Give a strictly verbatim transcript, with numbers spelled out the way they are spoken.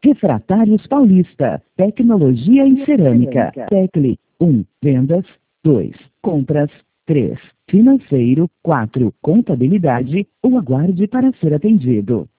Refratários Paulista, Tecnologia em Cerâmica. Tecle um. Vendas. dois. Compras. três. Financeiro. quatro. Contabilidade ou aguarde para ser atendido.